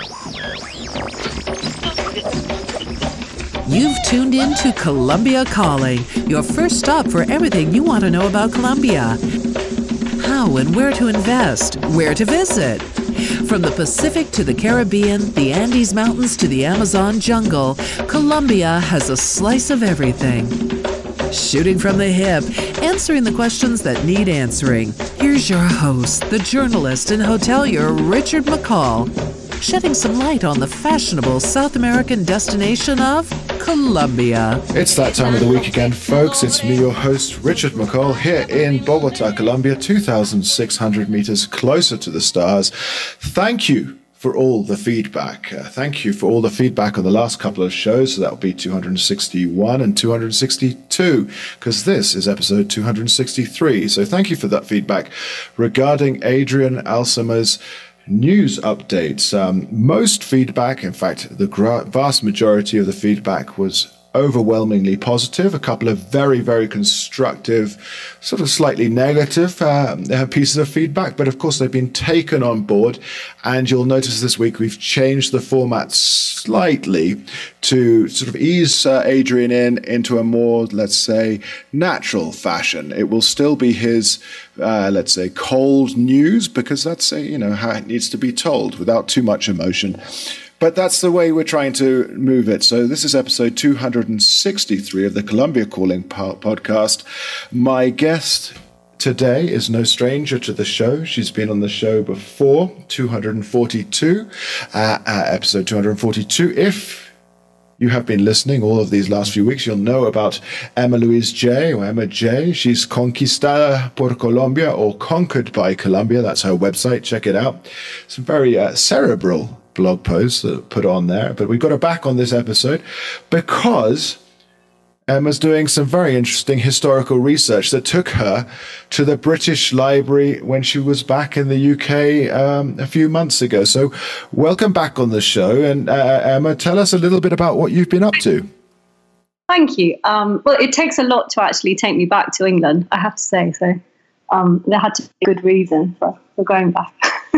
You've tuned in to Colombia Calling, your first stop for everything you want to know about Colombia. How and where to invest, where to visit. From the Pacific to the Caribbean, the Andes Mountains to the Amazon jungle, Colombia has a slice of everything. Shooting from the hip, answering the questions that need answering. Here's your host, the journalist and hotelier Richard McCall, shedding some light on the fashionable South American destination of Colombia. It's that time of the week again, folks. It's me, your host, Richard McCall, here in Bogota, Colombia, 2,600 meters closer to the stars. Thank you for all the feedback. Thank you for all the feedback on the last couple of shows. So that will be 261 and 262, because this is episode 263. So thank you for that feedback regarding Adrian Alsama's news updates. Most feedback, in fact, the vast majority of the feedback was overwhelmingly positive. A couple of very, very constructive, sort of slightly negative pieces of feedback, but of course they've been taken on board. And you'll notice this week we've changed the format slightly to sort of ease Adrian into a more, let's say, natural fashion. It will still be his, let's say, cold news, because that's how it needs to be told without too much emotion. But that's the way we're trying to move it. So this is episode 263 of the Colombia Calling podcast. My guest today is no stranger to the show. She's been on the show before, 242, episode 242. If you have been listening all of these last few weeks, you'll know about Emma Louise J, or Emma J. She's Conquistada por Colombia, or Conquered by Colombia. That's her website. Check it out. Some very cerebral blog posts that are put on there. But we've got her back on this episode because Emma's doing some very interesting historical research that took her to the British Library when she was back in the UK a few months ago. So welcome back on the show. And Emma, tell us a little bit about what you've been up to. Thank you. Well, it takes a lot to actually take me back to England, I have to say. So there had to be a good reason for going back.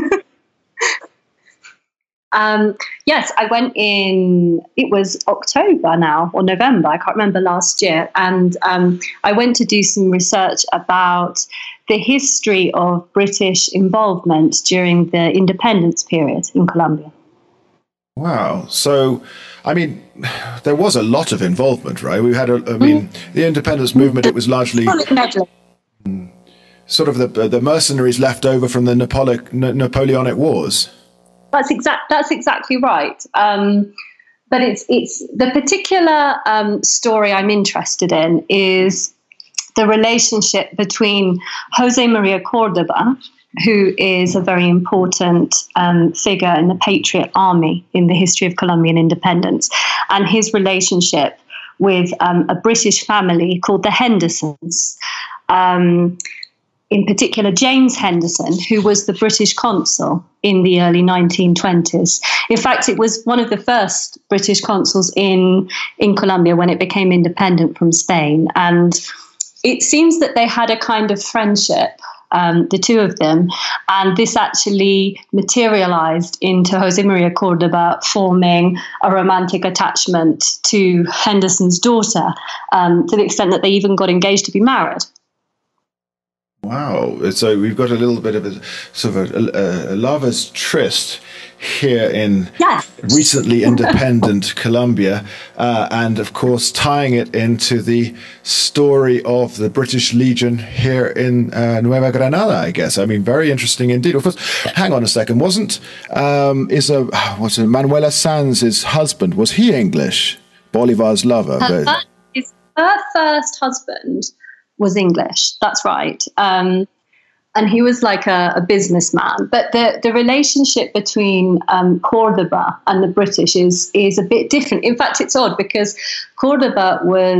Yes, I went in, it was October now, or November, I can't remember, last year. And I went to do some research about the history of British involvement during the independence period in Colombia. Wow. So, I mean, there was a lot of involvement, right? We had, the independence movement, it was largely sort of the mercenaries left over from the Napoleonic Wars. That's exactly right. But it's the particular story I'm interested in is the relationship between Jose Maria Cordoba, who is a very important figure in the Patriot Army in the history of Colombian independence, and his relationship with a British family called the Hendersons. In particular, James Henderson, who was the British consul in the early 1920s. In fact, it was one of the first British consuls in Colombia when it became independent from Spain. And it seems that they had a kind of friendship, the two of them, and this actually materialized into Jose Maria Cordoba forming a romantic attachment to Henderson's daughter, to the extent that they even got engaged to be married. Wow. So we've got a little bit of a sort of a lover's tryst here in recently independent Colombia, and of course tying it into the story of the British Legion here in Nueva Granada, I guess. I mean, very interesting indeed. Of course, hang on a second. Manuela Sanz, his husband, was he English? Bolivar's lover. Her first husband was English. That's right. And he was like a businessman. But the relationship between Cordoba and the British is a bit different. In fact, it's odd because Cordoba was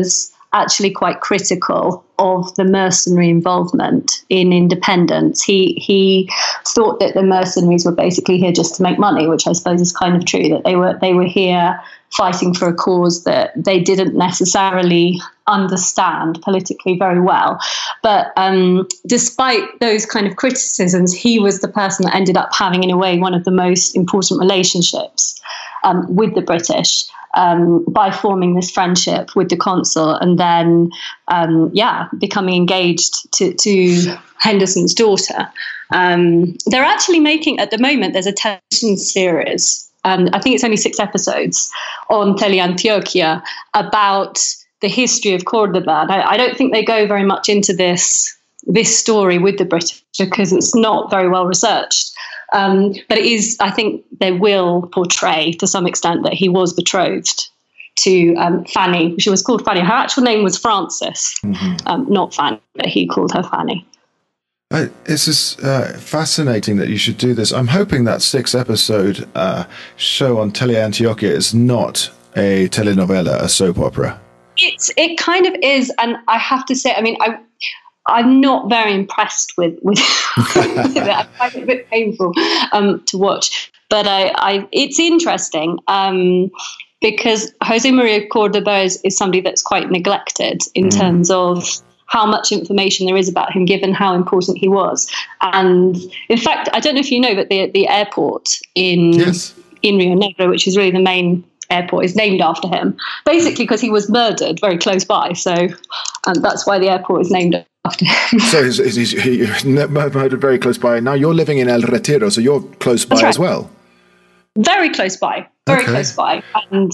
actually quite critical of the mercenary involvement in independence. He thought that the mercenaries were basically here just to make money, which I suppose is kind of true, that they were here fighting for a cause that they didn't necessarily understand politically very well. But despite those kind of criticisms, he was the person that ended up having, in a way, one of the most important relationships with the British, by forming this friendship with the consul, and then becoming engaged to Henderson's daughter. They're actually making, at the moment, there's a television series, I think it's only 6 episodes, on Teleantioquia about the history of Cordoba. And I don't think they go very much into this story with the British because it's not very well researched. But it is, I think they will portray to some extent that he was betrothed to Fanny. She was called Fanny. Her actual name was Frances, not Fanny, but he called her Fanny. This is fascinating that you should do this. I'm hoping that 6-episode show on Teleantioquia is not a telenovela, a soap opera. It kind of is, and I have to say, I mean, I'm not very impressed with it. I find it a bit painful to watch, but it's interesting because Jose Maria Cordoba is somebody that's quite neglected in terms of how much information there is about him, given how important he was. And in fact, I don't know if you know, but the airport in Rio Negro, which is really the main airport, is named after him, basically because he was murdered very close by. So that's why the airport is named after him. So he's murdered very close by. Now you're living in El Retiro, so you're close by as well. Very close by, close by. And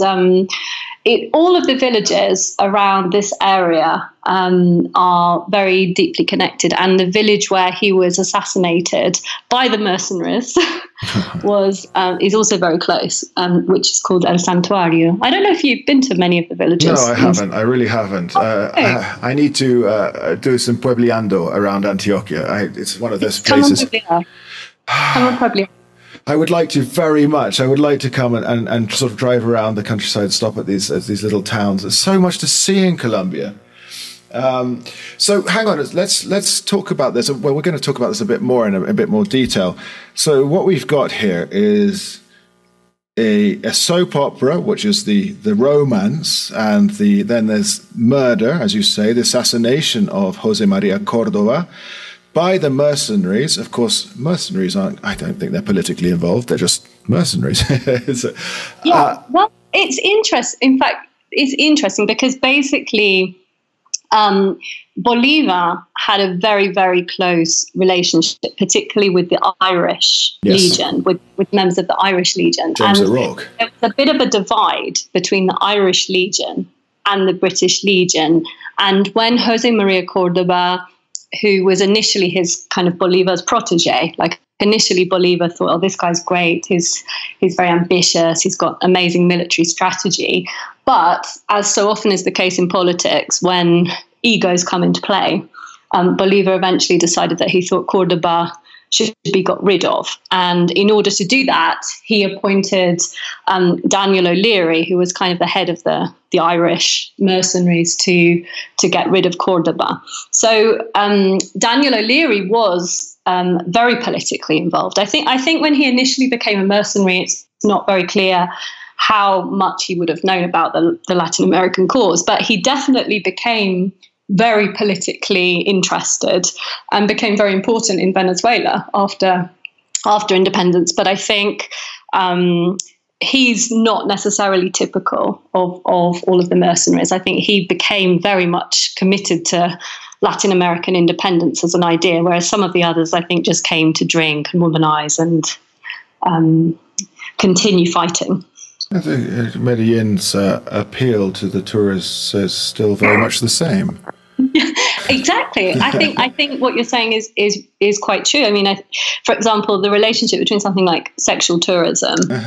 all of the villages around this area are very deeply connected. And the village where he was assassinated by the mercenaries is also very close, which is called El Santuario. I don't know if you've been to many of the villages. No, I haven't. I really haven't. I need to do some puebleando around Antioquia. It's one of those places. Come on, Puebla. I would like to very much. I would like to come and sort of drive around the countryside, stop at these little towns. There's so much to see in Colombia. So hang on, let's talk about this. Well, we're going to talk about this a bit more in a bit more detail. So what we've got here is a soap opera, which is the romance, and then there's murder, as you say, the assassination of Jose Maria Cordoba by the mercenaries. Of course, mercenaries I don't think they're politically involved. They're just mercenaries. Well, it's interesting. In fact, it's interesting because basically Bolivar had a very, very close relationship, particularly with the Irish Legion, with members of the Irish Legion. James O'Rourke. There was a bit of a divide between the Irish Legion and the British Legion. And when Jose Maria Cordoba, who was initially his kind of Bolivar's protege, like initially Bolivar thought, oh, this guy's great, he's very ambitious, he's got amazing military strategy. But as so often is the case in politics, when egos come into play, Bolivar eventually decided that he thought Cordoba should be got rid of. And in order to do that, he appointed Daniel O'Leary, who was kind of the head of the Irish mercenaries, to get rid of Cordoba. So Daniel O'Leary was very politically involved. I think when he initially became a mercenary, it's not very clear how much he would have known about the Latin American cause, but he definitely became very politically interested and became very important in Venezuela after independence. But I think he's not necessarily typical of all of the mercenaries. I think he became very much committed to Latin American independence as an idea, whereas some of the others, I think, just came to drink and womanize and continue fighting. I think Medellin's appeal to the tourists is still very much the same. Exactly. I think what you're saying is quite true. I mean, for example, the relationship between something like sexual tourism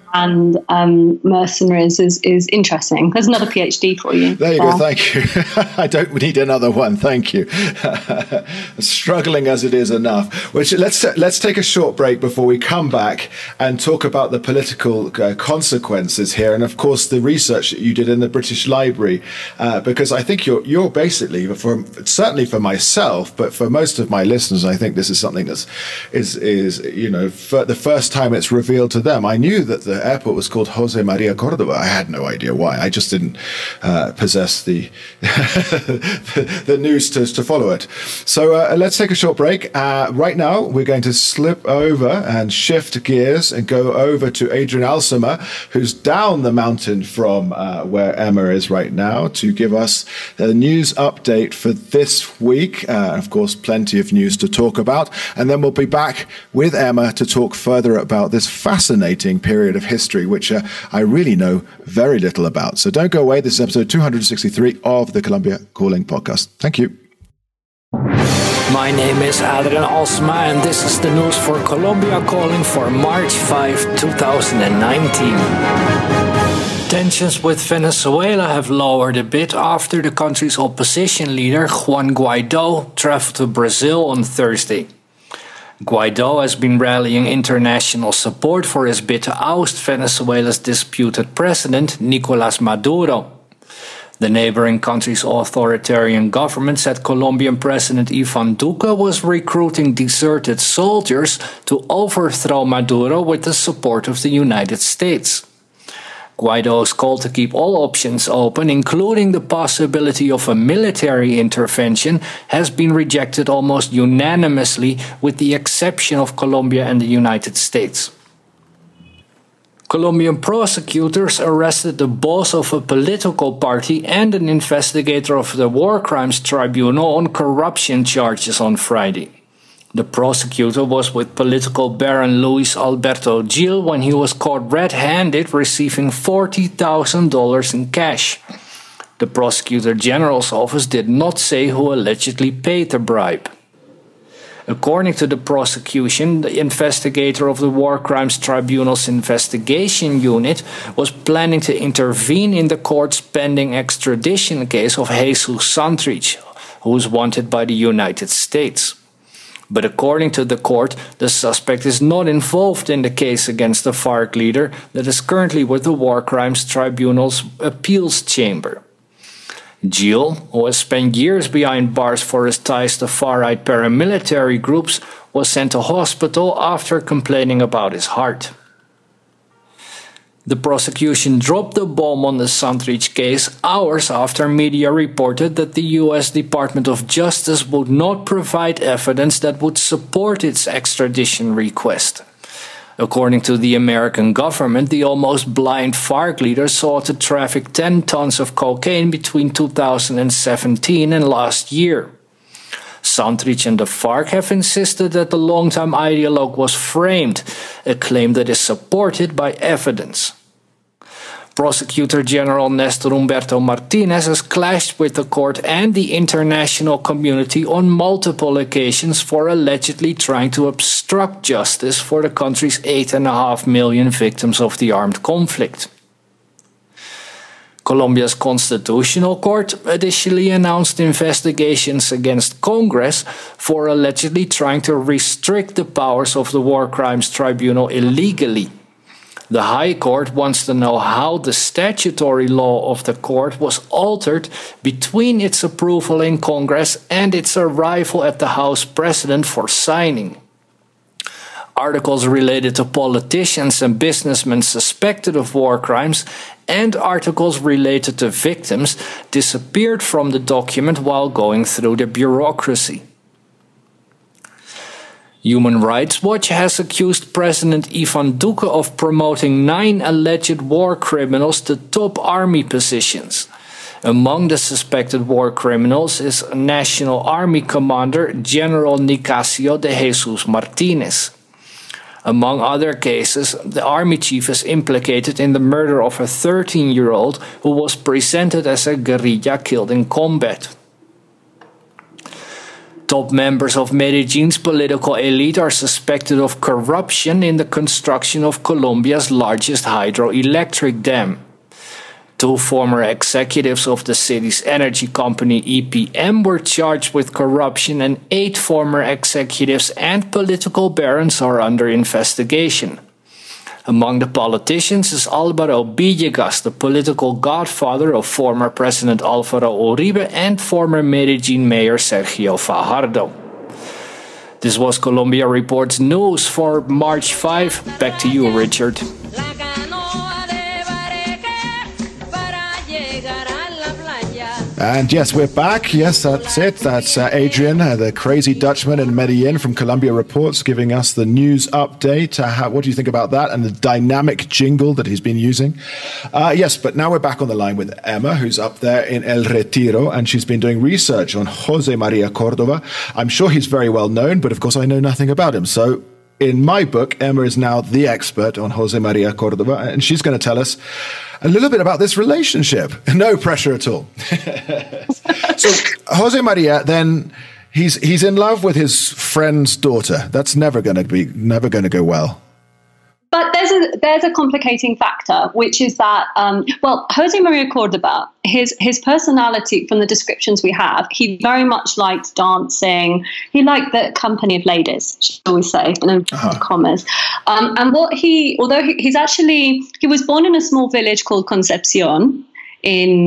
and mercenaries is interesting. There's another PhD for you. There you go. Thank you. I don't need another one. Thank you. Struggling as it is enough. Which let's take a short break before we come back and talk about the political consequences here, and of course the research that you did in the British Library, because I think you're basically, certainly for myself, but for most of my listeners, I think this is something that is for the first time it's revealed to them. I knew that the airport was called Jose Maria Cordova. I had no idea why. I just didn't possess the the news to follow it. So let's take a short break. Right now, we're going to slip over and shift gears and go over to Adrian Alsema, who's down the mountain from where Emma is right now, to give us the news update for this week. Of course, plenty of news to talk about. And then we'll be back with Emma to talk further about this fascinating period of history, which I really know very little about. So don't go away. This is episode 263 of the Colombia Calling podcast. Thank you. My name is Adrian Alsema, and this is the news for Colombia Calling for March 5, 2019. Tensions with Venezuela have lowered a bit after the country's opposition leader, Juan Guaidó, traveled to Brazil on Thursday. Guaidó has been rallying international support for his bid to oust Venezuela's disputed president, Nicolás Maduro. The neighboring country's authoritarian government said Colombian President Iván Duque was recruiting deserted soldiers to overthrow Maduro with the support of the United States. Guaidó's call to keep all options open, including the possibility of a military intervention, has been rejected almost unanimously, with the exception of Colombia and the United States. Colombian prosecutors arrested the boss of a political party and an investigator of the War Crimes Tribunal on corruption charges on Friday. The prosecutor was with political baron Luis Alberto Gil when he was caught red-handed receiving $40,000 in cash. The prosecutor general's office did not say who allegedly paid the bribe. According to the prosecution, the investigator of the War Crimes Tribunal's investigation unit was planning to intervene in the court's pending extradition case of Jesus Santrich, who is wanted by the United States. But according to the court, the suspect is not involved in the case against the FARC leader that is currently with the War Crimes Tribunal's appeals chamber. Gil, who has spent years behind bars for his ties to far-right paramilitary groups, was sent to hospital after complaining about his heart. The prosecution dropped the bomb on the Santrich case hours after media reported that the U.S. Department of Justice would not provide evidence that would support its extradition request. According to the American government, the almost blind FARC leader sought to traffic 10 tons of cocaine between 2017 and last year. Santrich and the FARC have insisted that the longtime ideologue was framed, a claim that is supported by evidence. Prosecutor General Néstor Humberto Martínez has clashed with the court and the international community on multiple occasions for allegedly trying to obstruct justice for the country's 8.5 million victims of the armed conflict. Colombia's Constitutional Court additionally announced investigations against Congress for allegedly trying to restrict the powers of the War Crimes Tribunal illegally. The High Court wants to know how the statutory law of the court was altered between its approval in Congress and its arrival at the House President for signing. Articles related to politicians and businessmen suspected of war crimes and articles related to victims disappeared from the document while going through the bureaucracy. Human Rights Watch has accused President Iván Duque of promoting 9 alleged war criminals to top army positions. Among the suspected war criminals is National Army Commander General Nicasio de Jesus Martínez. Among other cases, the army chief is implicated in the murder of a 13-year-old who was presented as a guerrilla killed in combat. Top members of Medellin's political elite are suspected of corruption in the construction of Colombia's largest hydroelectric dam. 2 former executives of the city's energy company EPM were charged with corruption, and 8 former executives and political barons are under investigation. Among the politicians is Álvaro Villegas, the political godfather of former President Álvaro Uribe and former Medellin Mayor Sergio Fajardo. This was Colombia Reports News for March 5. Back to you, Richard. And yes, we're back. Yes, that's it. That's Adrian, the crazy Dutchman in Medellin from Colombia Reports, giving us the news update. What do you think about that and the dynamic jingle that he's been using? Yes, but now we're back on the line with Emma, who's up there in El Retiro, and she's been doing research on Jose Maria Cordova. I'm sure he's very well known, but of course I know nothing about him. So in my book, Emma is now the expert on Jose Maria Cordova, and she's going to tell us a little bit about this relationship. No pressure at all. So Jose Maria, then he's in love with his friend's daughter. That's never going to go well. But there's a complicating factor, which is that, Jose Maria Cordova, his personality, from the descriptions we have, he very much liked dancing. He liked the company of ladies, shall we say, in inverted commas. And he was born in a small village called Concepcion in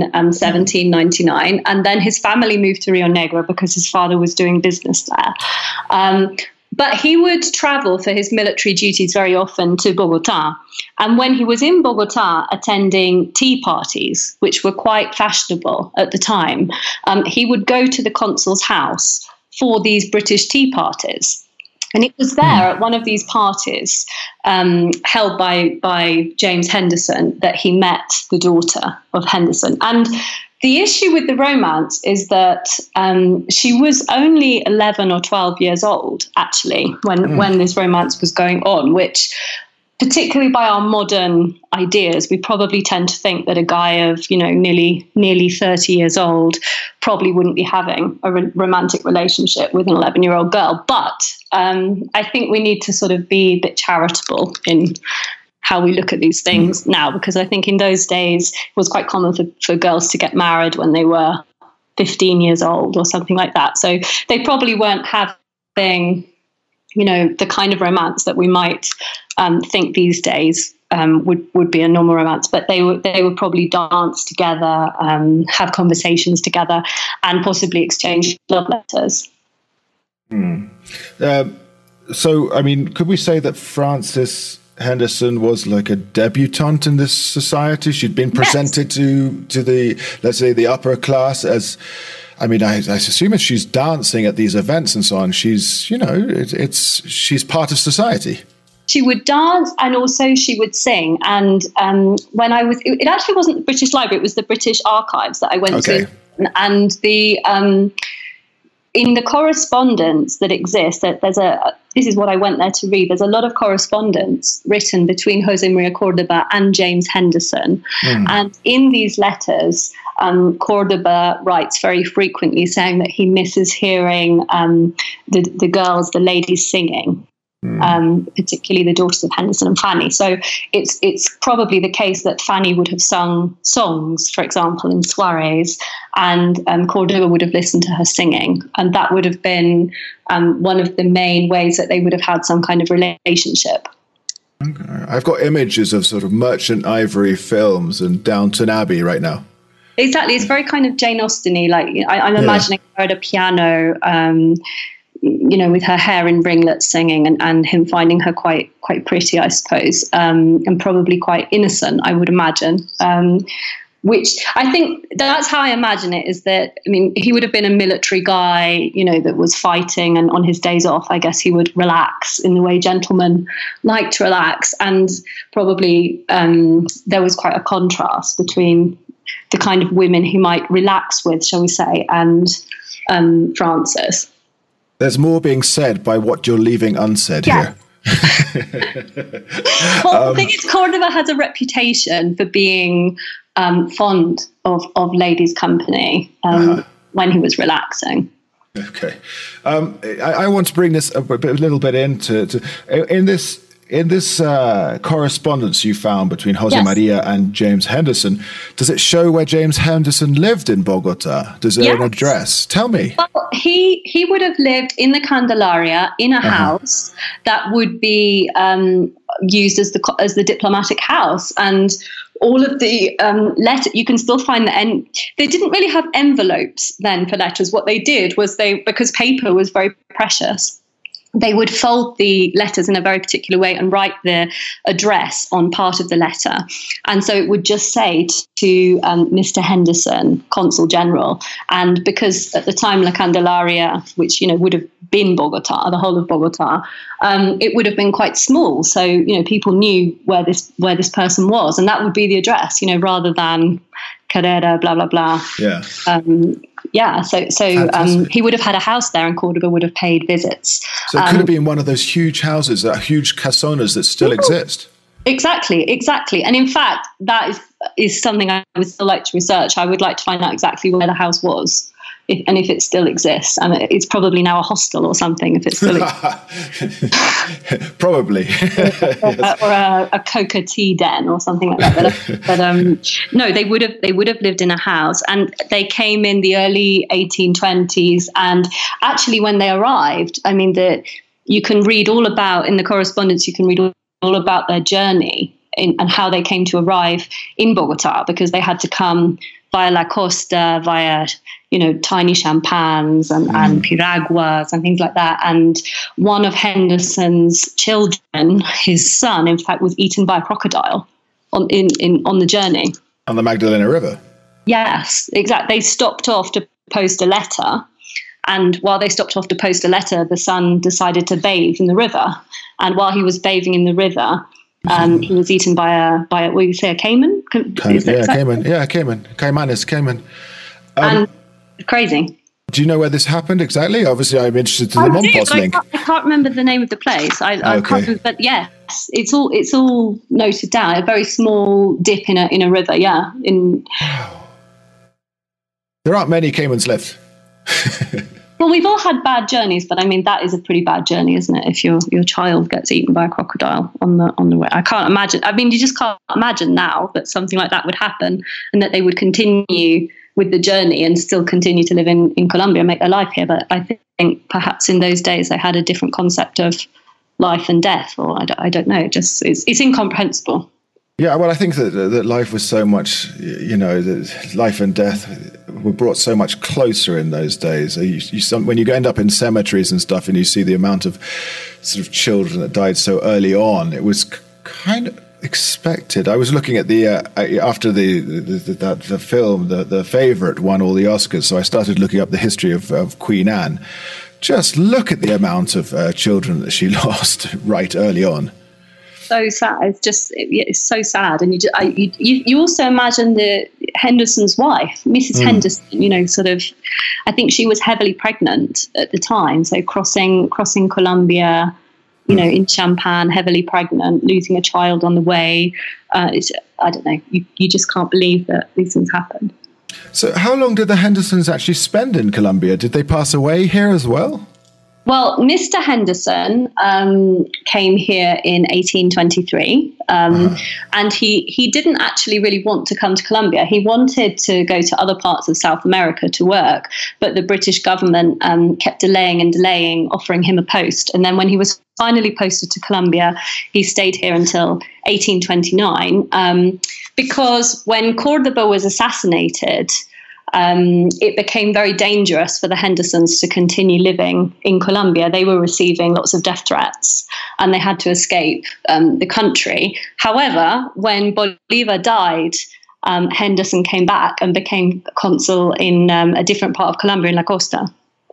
1799, and then his family moved to Rio Negro because his father was doing business there. But he would travel for his military duties very often to Bogota. And when he was in Bogota attending tea parties, which were quite fashionable at the time, he would go to the consul's house for these British tea parties. And it was there at one of these parties held by James Henderson that he met the daughter of Henderson. And the issue with the romance is that she was only 11 or 12 years old, actually, when this romance was going on, which, particularly by our modern ideas, we probably tend to think that a guy of, nearly 30 years old probably wouldn't be having a romantic relationship with an 11-year-old girl. But I think we need to sort of be a bit charitable in how we look at these things now, because I think in those days it was quite common for girls to get married when they were 15 years old or something like that. So they probably weren't having, the kind of romance that we might think these days would be a normal romance. But they would probably dance together, have conversations together, and possibly exchange love letters. So, I mean, could we say that Frances Henderson was like a debutante in this society? She'd been presented to the, let's say, the upper class as, I mean, I assume if she's dancing at these events and so on, she's, she's part of society. She would dance, and also she would sing. And when it actually wasn't the British Library, it was the British Archives that I went to. And in the correspondence that exists, this is what I went there to read. There's a lot of correspondence written between Jose Maria Cordova and James Henderson. And in these letters, Cordova writes very frequently saying that he misses hearing the ladies singing. Particularly the daughters of Henderson and Fanny. So it's probably the case that Fanny would have sung songs, for example, in soirees, and Cordova would have listened to her singing, and that would have been one of the main ways that they would have had some kind of relationship. Okay. I've got images of sort of Merchant Ivory films and Downton Abbey right now. Exactly, it's very kind of Jane Austen-y. Like I'm imagining her at a piano. With her hair in ringlets singing, and him finding her quite pretty, I suppose, and probably quite innocent, I would imagine. Which I think that's how I imagine it, is that, I mean, he would have been a military guy, that was fighting, and on his days off, I guess he would relax in the way gentlemen like to relax. And probably there was quite a contrast between the kind of women he might relax with, shall we say, and Frances. There's more being said by what you're leaving unsaid here. Well, the thing is, Cordova has a reputation for being fond of ladies' company when he was relaxing. Okay. I want to bring this a little bit in this correspondence you found between Jose Maria and James Henderson. Does it show where James Henderson lived in Bogota? Does it an address? Tell me. Well, he would have lived in the Candelaria in a house that would be used as the diplomatic house, and all of the letters, you can still find they didn't really have envelopes then for letters. What they did was because paper was very precious, they would fold the letters in a very particular way and write the address on part of the letter. And so it would just say to Mr. Henderson, Consul General. And because at the time La Candelaria, which, would have been Bogota, the whole of Bogota, it would have been quite small. So, people knew where this person was. And that would be the address, rather than Carrera, blah, blah, blah. Yeah. So he would have had a house there, and Cordoba would have paid visits. So it could have been one of those huge houses, huge casonas that still exist. Exactly. And in fact, that is something I would still like to research. I would like to find out exactly where the house was, if it still exists. And it's probably now a hostel or something, if it still exists. Probably. or a coca tea den or something like that. But no, they would have lived in a house, and they came in the early 1820s. And actually, when they arrived, you can read all about, in the correspondence, you can read all about their journey and how they came to arrive in Bogota, because they had to come via La Costa, via tiny champans and piraguas and things like that. And one of Henderson's children, his son, in fact, was eaten by a crocodile on the journey. On the Magdalena River? Yes, exactly. They stopped off to post a letter. And while they stopped off to post a letter, the son decided to bathe in the river. And while he was bathing in the river, he was eaten by a what do you say, a caiman? Caiman. Yeah, caiman. Caimanes, caiman. And crazy. Do you know where this happened exactly? Obviously, I'm interested in the Monpos link. I can't remember the name of the place. I can't remember, but yes, it's all noted down. A very small dip in a river. Yeah. There aren't many caimans left. Well, we've all had bad journeys, but that is a pretty bad journey, isn't it? If your child gets eaten by a crocodile on the way, I can't imagine. You just can't imagine now that something like that would happen, and that they would continue with the journey and still continue to live in Colombia and make their life here. But I think perhaps in those days they had a different concept of life and death, or I don't know. It's incomprehensible. Yeah, well, I think that life was so much, that life and death were brought so much closer in those days. When you end up in cemeteries and stuff, and you see the amount of sort of children that died so early on, it was kind of expected. I was looking at after the film, the Favorite won all the Oscars, so I started looking up the history of Queen Anne. Just look at the amount of children that she lost right early on. So sad. It's so sad. And you also imagine the Henderson's wife, Mrs. Henderson, sort of, I think she was heavily pregnant at the time. So crossing Colombia, in Champagne, heavily pregnant, losing a child on the way. I don't know. You just can't believe that these things happened. So how long did the Hendersons actually spend in Colombia? Did they pass away here as well? Well, Mr. Henderson came here in 1823, and he didn't actually really want to come to Colombia. He wanted to go to other parts of South America to work, but the British government kept delaying, offering him a post. And then when he was finally posted to Colombia, he stayed here until 1829, because when Cordoba was assassinated, it became very dangerous for the Hendersons to continue living in Colombia. They were receiving lots of death threats, and they had to escape the country. However, when Bolivar died, Henderson came back and became consul in a different part of Colombia, in La Costa.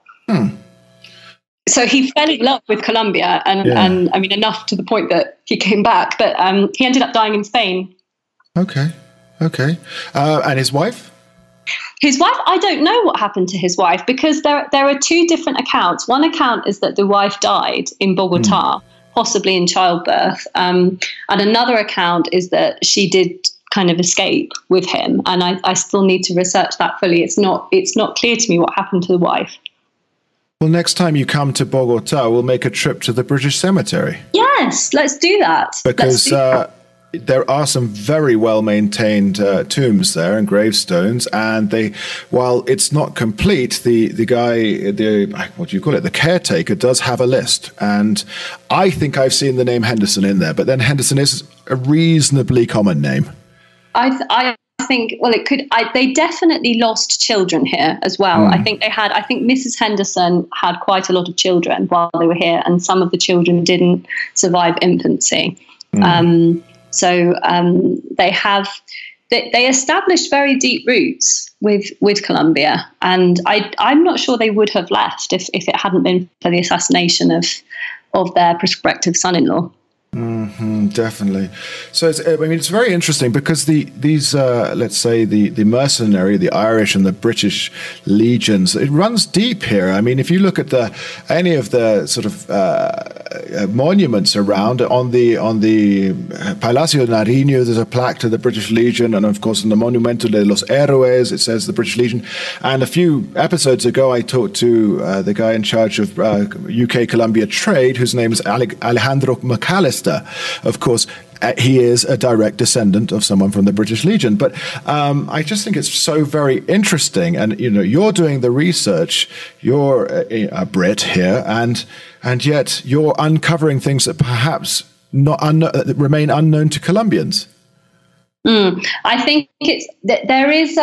So he fell in love with Colombia, and enough to the point that he came back. But he ended up dying in Spain. Okay. And his wife? His wife, I don't know what happened to his wife, because there are two different accounts. One account is that the wife died in Bogota, possibly in childbirth. And another account is that she did kind of escape with him. And I still need to research that fully. It's not clear to me what happened to the wife. Well, next time you come to Bogota, we'll make a trip to the British Cemetery. Yes, let's do that. Because there are some very well-maintained tombs there and gravestones, and while it's not complete, the what do you call it, the caretaker does have a list, and I think I've seen the name Henderson in there, but then Henderson is a reasonably common name. I think, well, it could. They definitely lost children here as well. I think Mrs. Henderson had quite a lot of children while they were here, and some of the children didn't survive infancy. So they established very deep roots with Colombia, and I'm not sure they would have left if it hadn't been for the assassination of their prospective son-in-law. Definitely. So it's very interesting because these let's say the mercenary, the Irish and the British legions, it runs deep here. I mean, if you look at any of the sort of monuments around on the Palacio Nariño, there's a plaque to the British Legion, and of course in the Monumento de los Héroes it says the British Legion. And a few episodes ago I talked to the guy in charge of UK Colombia trade, whose name is Alejandro McAllister. Of course, he is a direct descendant of someone from the British Legion. But I just think it's so very interesting. And, you're doing the research, you're a Brit here, and yet you're uncovering things that perhaps that remain unknown to Colombians. I think there's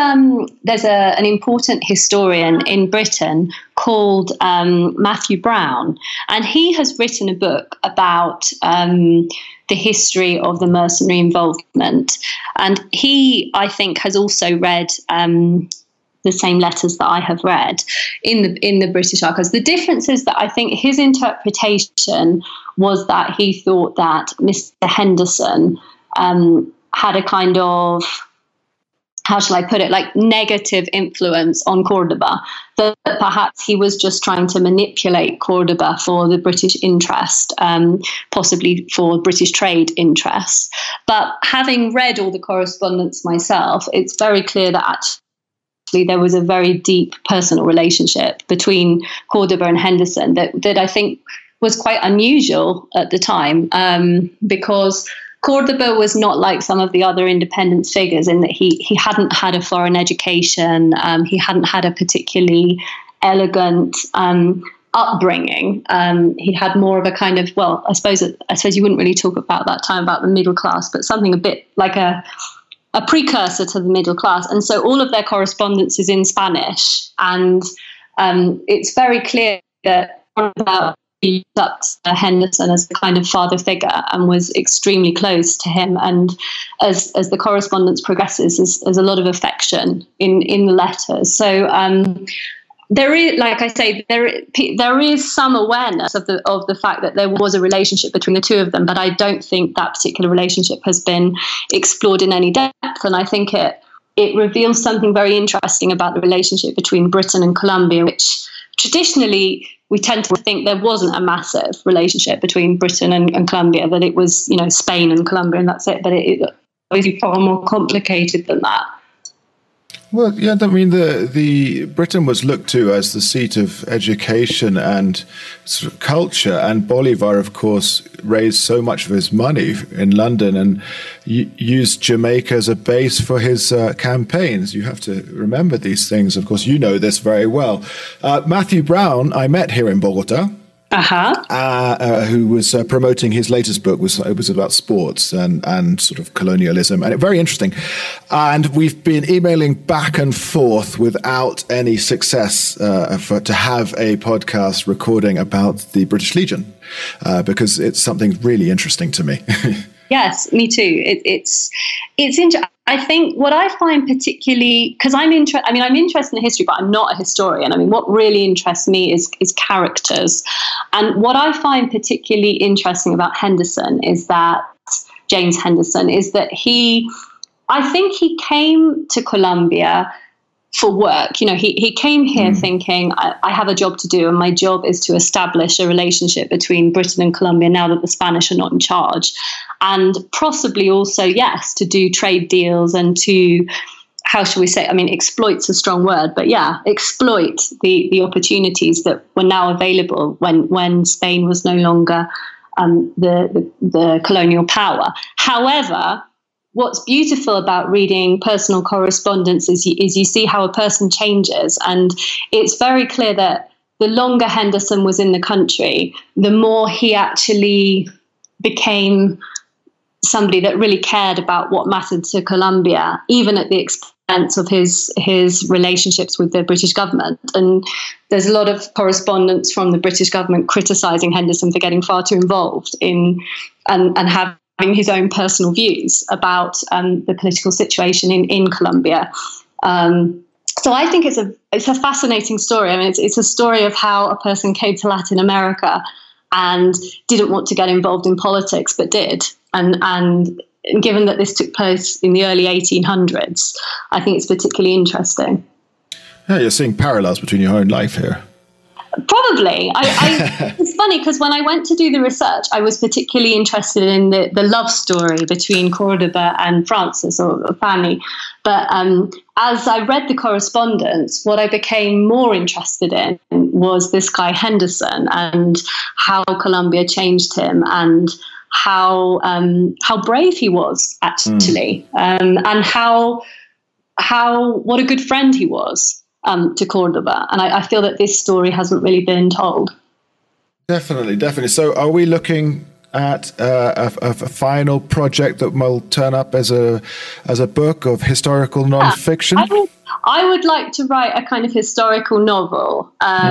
an important historian in Britain called Matthew Brown, and he has written a book about the history of the mercenary involvement. And he, I think, has also read the same letters that I have read in the British Archives. The difference is that I think his interpretation was that he thought that Mr. Henderson had a kind of, how shall I put it, like negative influence on Cordoba, that perhaps he was just trying to manipulate Cordoba for the British interest, possibly for British trade interests. But having read all the correspondence myself, it's very clear that actually there was a very deep personal relationship between Cordoba and Henderson that I think was quite unusual at the time, because Cordoba was not like some of the other independence figures in that he hadn't had a foreign education, he hadn't had a particularly elegant upbringing. He'd had more of a kind of, well, I suppose you wouldn't really talk about that time about the middle class, but something a bit like a precursor to the middle class. And so all of their correspondence is in Spanish, and it's very clear that Cordoba used up to Henderson as a kind of father figure and was extremely close to him. And as the correspondence progresses, there's a lot of affection in the letters. So there is, like I say, there is some awareness of the fact that there was a relationship between the two of them, but I don't think that particular relationship has been explored in any depth. And I think it reveals something very interesting about the relationship between Britain and Colombia, which traditionally we tend to think there wasn't a massive relationship between Britain and Colombia, that it was, Spain and Colombia and that's it. But it is far more complicated than that. Well, yeah, I mean, the Britain was looked to as the seat of education and sort of culture, and Bolivar, of course, raised so much of his money in London and used Jamaica as a base for his campaigns. You have to remember these things. Of course, you know this very well. Matthew Brown, I met here in Bogota. Who was promoting his latest book. It was about sports and sort of colonialism, and very interesting. And we've been emailing back and forth without any success to have a podcast recording about the British Legion, because it's something really interesting to me. Yes, me too. It's interesting. I think what I find particularly, because I'm interested in history, but I'm not a historian. I mean, what really interests me is characters. And what I find particularly interesting about Henderson is that, James Henderson, is that I think he came to Colombia for work. He came here thinking, I have a job to do, and my job is to establish a relationship between Britain and Colombia now that the Spanish are not in charge. And possibly also, yes, to do trade deals and to how shall we say? I mean, exploit's a strong word, but yeah, exploit the opportunities that were now available when Spain was no longer the colonial power. However, what's beautiful about reading personal correspondence is you see how a person changes, and it's very clear that the longer Henderson was in the country, the more he actually became somebody that really cared about what mattered to Colombia, even at the expense of his relationships with the British government. And there's a lot of correspondence from the British government criticizing Henderson for getting far too involved in and having his own personal views about the political situation in Colombia. So I think it's a fascinating story. I mean, it's a story of how a person came to Latin America and didn't want to get involved in politics, but did. And given that this took place in the early 1800s, I think it's particularly interesting. Yeah, you're seeing parallels between your own life here. Probably. It's funny because when I went to do the research, I was particularly interested in the love story between Cordoba and Francis or Fanny. But as I read the correspondence, what I became more interested in was this guy Henderson and how Colombia changed him and how brave he was actually, and what a good friend he was to Cordoba. And I feel that this story hasn't really been told. Definitely. So are we looking at a final project that will turn up as a book of historical nonfiction? I would like to write a kind of historical novel.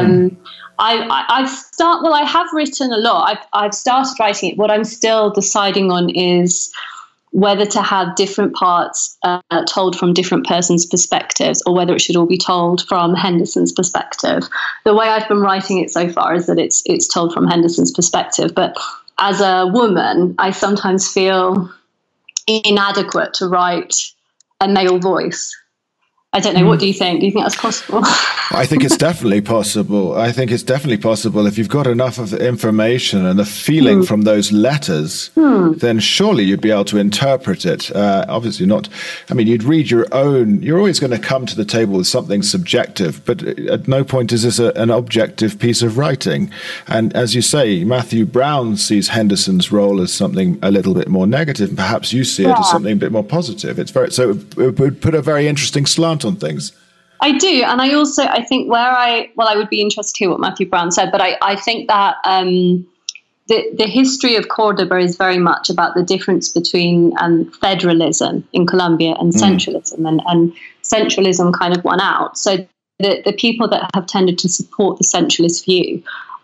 I have written a lot. I've started writing it. What I'm still deciding on is whether to have different parts told from different persons' perspectives, or whether it should all be told from Henderson's perspective. The way I've been writing it so far is that it's told from Henderson's perspective. But as a woman, I sometimes feel inadequate to write a male voice. I don't know. What do you think? Do you think that's possible? I think it's definitely possible. If you've got enough of the information and the feeling from those letters, then surely you'd be able to interpret it. Obviously not. I mean, you'd read your own. You're always going to come to the table with something subjective, but at no point is this an objective piece of writing. And as you say, Matthew Brown sees Henderson's role as something a little bit more negative, and perhaps you see it as something a bit more positive. It would put a very interesting slant on things. I do, and I think I would be interested to hear what Matthew Brown said, but I think that the history of Cordoba is very much about the difference between federalism in Colombia and centralism, and centralism kind of won out. So the people that have tended to support the centralist view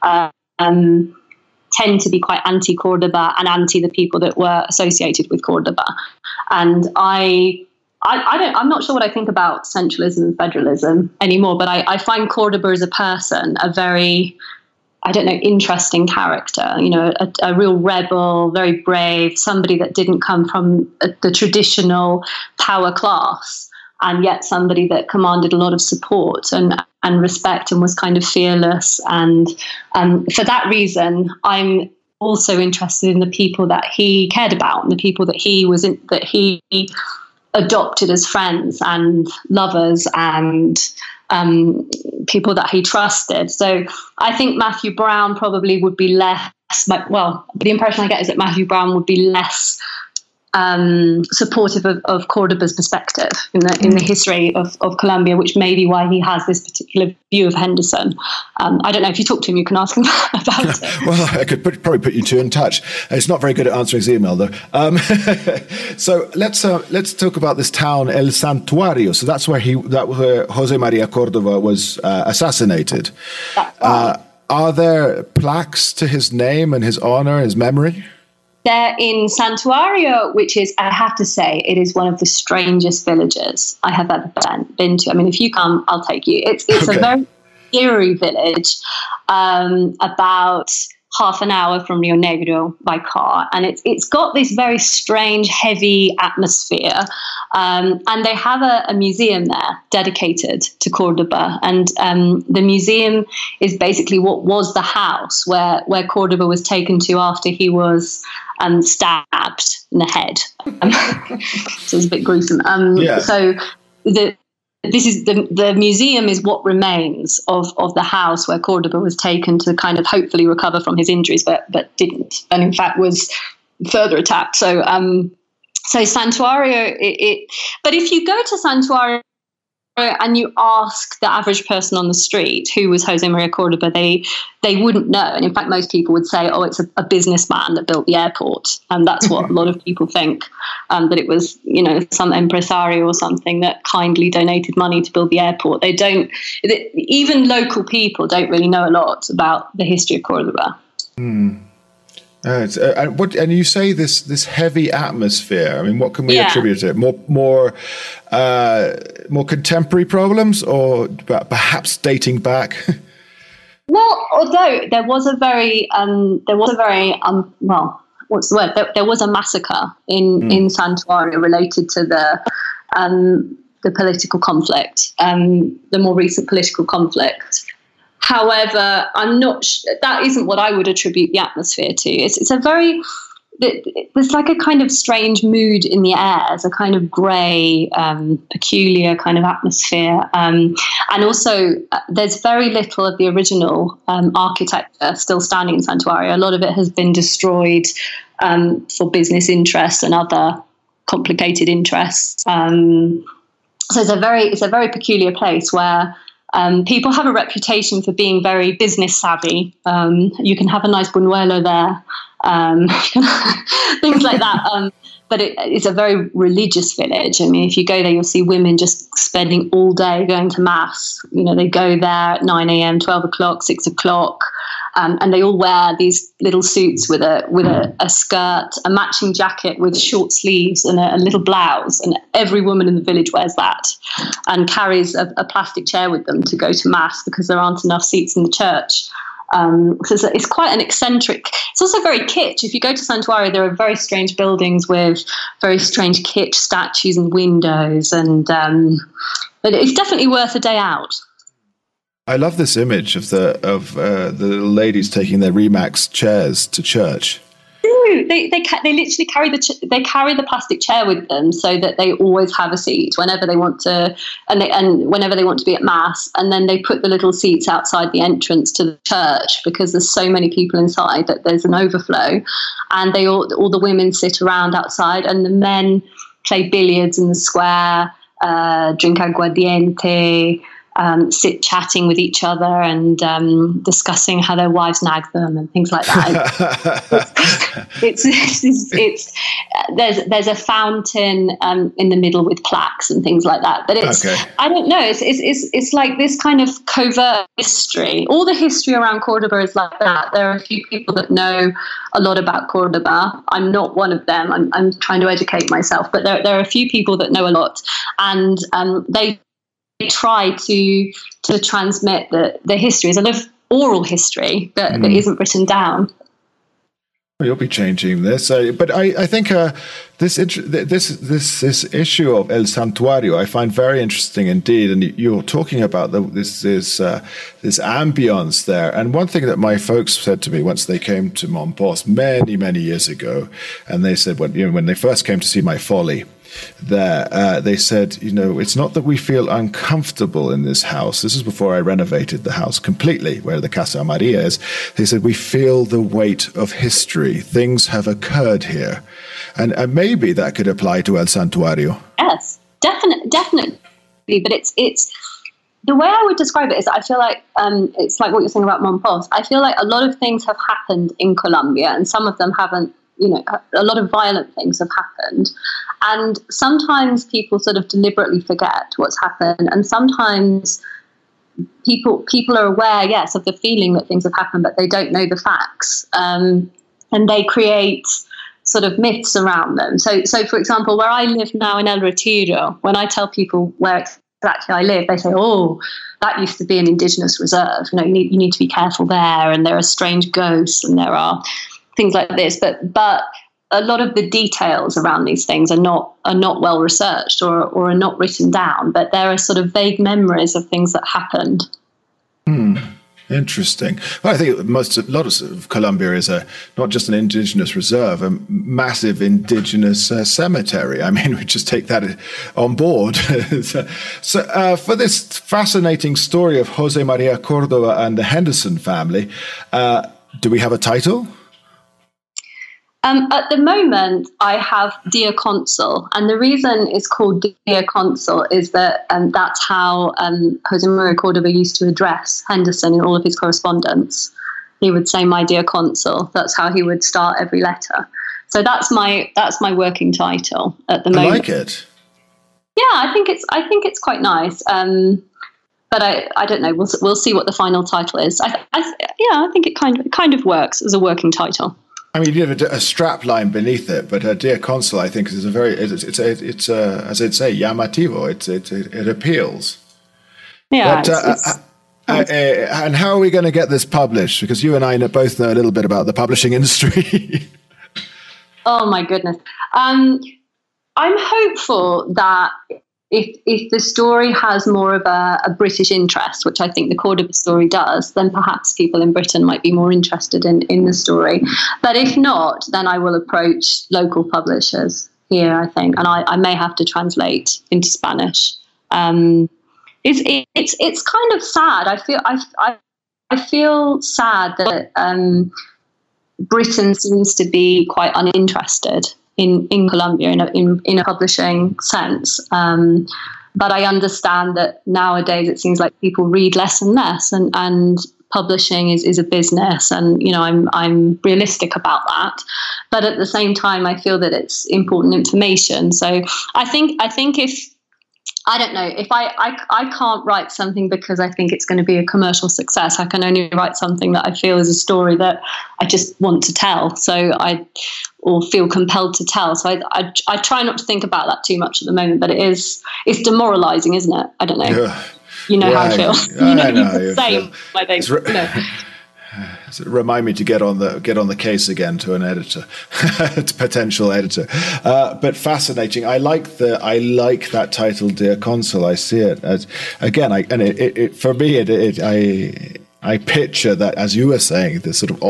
tend to be quite anti-Cordoba and anti the people that were associated with Cordoba, and I'm not sure what I think about centralism and federalism anymore, but I find Cordoba as a person a very, interesting character, a real rebel, very brave, somebody that didn't come from the traditional power class, and yet somebody that commanded a lot of support and respect and was kind of fearless. And for that reason, I'm also interested in the people that he cared about and the people that he adopted as friends and lovers and people that he trusted. So I think Matthew Brown probably would be less, the impression I get is that Matthew Brown would be less supportive of Cordoba's perspective in the history of Colombia, which may be why he has this particular view of Henderson. I don't know, if you talk to him, you can ask him about it. Well, I could probably put you two in touch. He's not very good at answering his email, though. So let's talk about this town, El Santuario. So that's where Jose Maria Cordova was assassinated. Are there plaques to his name and his honor, his memory? They're in Santuario, which is, I have to say, it is one of the strangest villages I have ever been to. I mean, if you come, I'll take you. It's okay. A very eerie village, about half an hour from Rio Negro by car, and it's got this very strange, heavy atmosphere. And they have a museum there dedicated to Cordoba, and the museum is basically what was the house where Cordoba was taken to after he was stabbed in the head. So it's a bit gruesome. So the museum is what remains of the house where Cordoba was taken to kind of hopefully recover from his injuries, but didn't, and in fact was further attacked. So Santuario, but if you go to Santuario and you ask the average person on the street who was Jose Maria Cordoba, they wouldn't know. And in fact, most people would say, oh, it's a businessman that built the airport. And that's what a lot of people think, that it was, some empresario or something that kindly donated money to build the airport. They don't, even local people don't really know a lot about the history of Cordoba. And you say this heavy atmosphere. I mean, what can we attribute to it? More contemporary problems, or perhaps dating back? Well, although there was a very there was a massacre in Santuario related to the political conflict, the more recent political conflict. However, I'm not. That isn't what I would attribute the atmosphere to. It's a very. There's like a kind of strange mood in the air. It's a kind of grey, peculiar kind of atmosphere, and also there's very little of the original architecture still standing in Santuario. A lot of it has been destroyed for business interests and other complicated interests. So it's a very peculiar place where. People have a reputation for being very business savvy. You can have a nice buñuelo there, things like that. But it's a very religious village. I mean, if you go there, you'll see women just spending all day going to mass. They go there at 9 a.m., 12 o'clock, 6 o'clock. And they all wear these little suits with a skirt, a matching jacket with short sleeves and a little blouse. And every woman in the village wears that and carries a plastic chair with them to go to mass because there aren't enough seats in the church. So it's quite an eccentric. It's also very kitsch. If you go to Santuario, there are very strange buildings with very strange kitsch statues and windows. But it's definitely worth a day out. I love this image of the ladies taking their Remax chairs to church. They literally carry the plastic chair with them so that they always have a seat whenever they want to, and whenever they want to be at mass. And then they put the little seats outside the entrance to the church because there's so many people inside that there's an overflow. And all the women sit around outside, and the men play billiards in the square, drink aguardiente. Sit chatting with each other and discussing how their wives nag them and things like that. There's a fountain in the middle with plaques and things like that. But I don't know. It's like this kind of covert history. All the history around Cordoba is like that. There are a few people that know a lot about Cordoba. I'm not one of them. I'm trying to educate myself, but there are a few people that know a lot, and they try to transmit the history. There's a lot of oral history that isn't written down. You'll be changing this, but I think this issue of El Santuario I find very interesting indeed. And you're talking about this ambience there. And one thing that my folks said to me once they came to Montpos many years ago, and they said when they first came to see my folly. They said, it's not that we feel uncomfortable in this house. This is before I renovated the house completely, where the Casa Maria is. They said, we feel the weight of history. Things have occurred here. And maybe that could apply to El Santuario. Yes, definitely. But it's the way I would describe it is I feel like it's like what you're saying about Montpos. I feel like a lot of things have happened in Colombia, and some of them haven't. A lot of violent things have happened. And sometimes people sort of deliberately forget what's happened. And sometimes people are aware, yes, of the feeling that things have happened, but they don't know the facts. And they create sort of myths around them. So for example, where I live now in El Retiro, when I tell people where exactly I live, they say, oh, that used to be an indigenous reserve. You need to be careful there. And there are strange ghosts and there are things like this, but a lot of the details around these things are not well researched or are not written down. But there are sort of vague memories of things that happened. Interesting. Well, I think a lot of Colombia is not just an indigenous reserve, a massive indigenous cemetery. I mean, we just take that on board. So for this fascinating story of Jose Maria Cordova and the Henderson family, do we have a title? At the moment, I have Dear Consul, and the reason it's called Dear Consul is that that's how Jose Maria Cordova used to address Henderson in all of his correspondence. He would say, "My dear Consul." That's how he would start every letter. So that's my working title at the moment. I like it. Yeah, I think it's quite nice. But I don't know. We'll see what the final title is. I think it kind of works as a working title. I mean, you have a strap line beneath it, but Dear Consul, I think, is a very, it's as I'd say, llamativo. It appeals. Yeah. But, and how are we going to get this published? Because you and I both know a little bit about the publishing industry. Oh my goodness. I'm hopeful that if the story has more of a British interest, which I think the Cordova story does, then perhaps people in Britain might be more interested in the story. But if not, then I will approach local publishers here, I think, and I may have to translate into Spanish. It's kind of sad. I feel sad that Britain seems to be quite uninterested in Colombia in a publishing sense. But I understand that nowadays it seems like people read less and less, and publishing is a business, and I'm realistic about that. But at the same time, I feel that it's important information. So I think if I can't write something because I think it's going to be a commercial success. I can only write something that I feel is a story that I just want to tell. Or feel compelled to tell. So I try not to think about that too much at the moment, but it's demoralizing, isn't it? I don't know. Yeah. You know how I feel. I know the same, I think. Remind me to get on the case again to an editor, to potential editor. But fascinating. I like that title, Dear Consul. I see it as, again. For me, I picture that, as you were saying, this sort of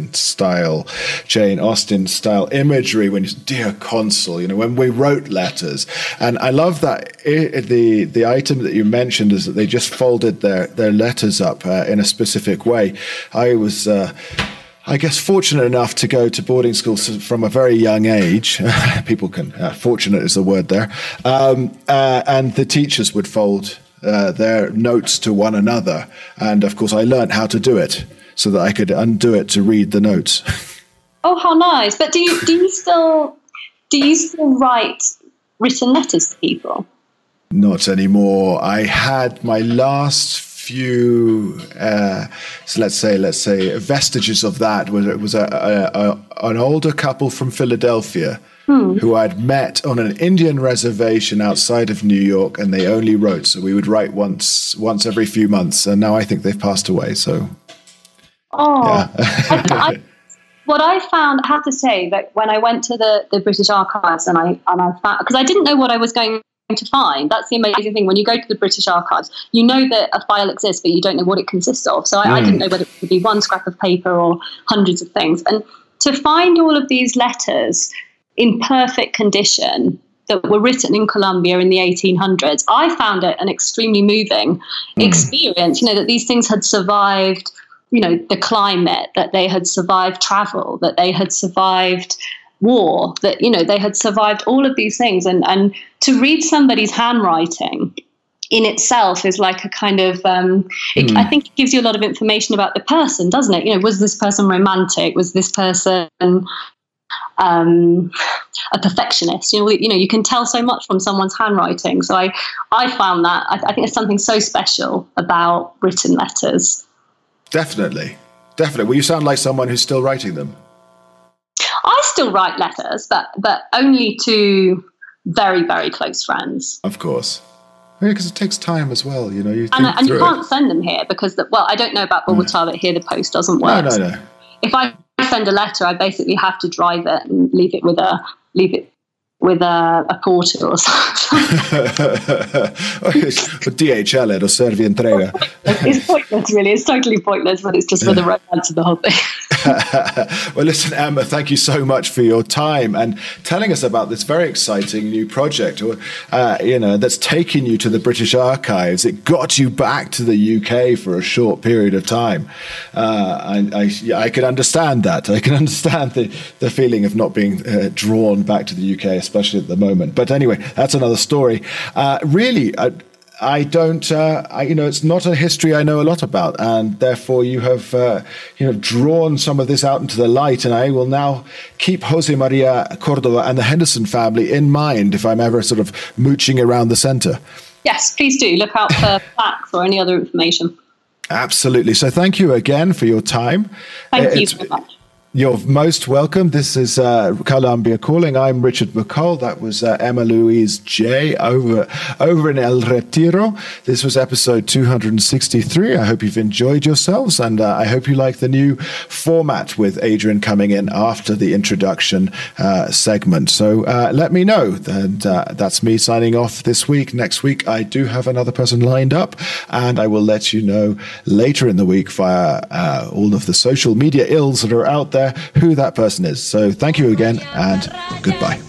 Jane Austen style imagery when you say, Dear Consul, when we wrote letters. And I love that the item that you mentioned is that they just folded their letters up in a specific way. I was, I guess, fortunate enough to go to boarding school from a very young age. People can, fortunate is the word there. And the teachers would fold their notes to one another, and of course I learned how to do it so that I could undo it to read the notes. Oh, how nice! But do you still write written letters to people? Not anymore. I had my last few, so let's say vestiges of that. It was an older couple from Philadelphia. Who I'd met on an Indian reservation outside of New York, and they only wrote. So we would write once every few months, and now I think they've passed away. So, yeah. What I found, I have to say, that when I went to the British Archives and I found, because I didn't know what I was going to find. That's the amazing thing. When you go to the British Archives, you know that a file exists, but you don't know what it consists of. So I didn't know whether it would be one scrap of paper or hundreds of things. And to find all of these letters in perfect condition that were written in Colombia in the 1800s, I found it an extremely moving experience, that these things had survived, the climate, that they had survived travel, that they had survived war, that, they had survived all of these things. And to read somebody's handwriting in itself is like a kind of, I think it gives you a lot of information about the person, doesn't it? Was this person romantic? Was this person a perfectionist? You can tell so much from someone's handwriting. So I found that I think there's something so special about written letters. Definitely. Well, you sound like someone who's still writing them. I still write letters, but only to very, very close friends. Of course. Because it takes time as well, you you can't send them here because I don't know about Bogota, but here the post doesn't work. No. If I send a letter, I basically have to drive it and leave it with a quarter or something. DHL är då servi-entrega. It's pointless, really. It's totally pointless, but it's just for the romance of the whole thing. Well, listen, Emma, thank you so much for your time and telling us about this very exciting new project, that's taken you to the British Archives. It got you back to the UK for a short period of time. I can understand that. I can understand the feeling of not being drawn back to the UK, especially at the moment. But anyway, that's another story. I don't, it's not a history I know a lot about, and therefore you have, drawn some of this out into the light, and I will now keep Jose Maria Cordova and the Henderson family in mind if I'm ever sort of mooching around the centre. Yes, please do. Look out for facts or any other information. Absolutely. So thank you again for your time. Thank you so much. You're most welcome. This is Columbia Calling. I'm Richard McColl. That was Emma Louise J. over in El Retiro. This was episode 263. I hope you've enjoyed yourselves, and I hope you like the new format with Adrian coming in after the introduction segment. So let me know. And that's me signing off this week. Next week, I do have another person lined up, and I will let you know later in the week via all of the social media ills that are out there who that person is. So thank you again, and goodbye.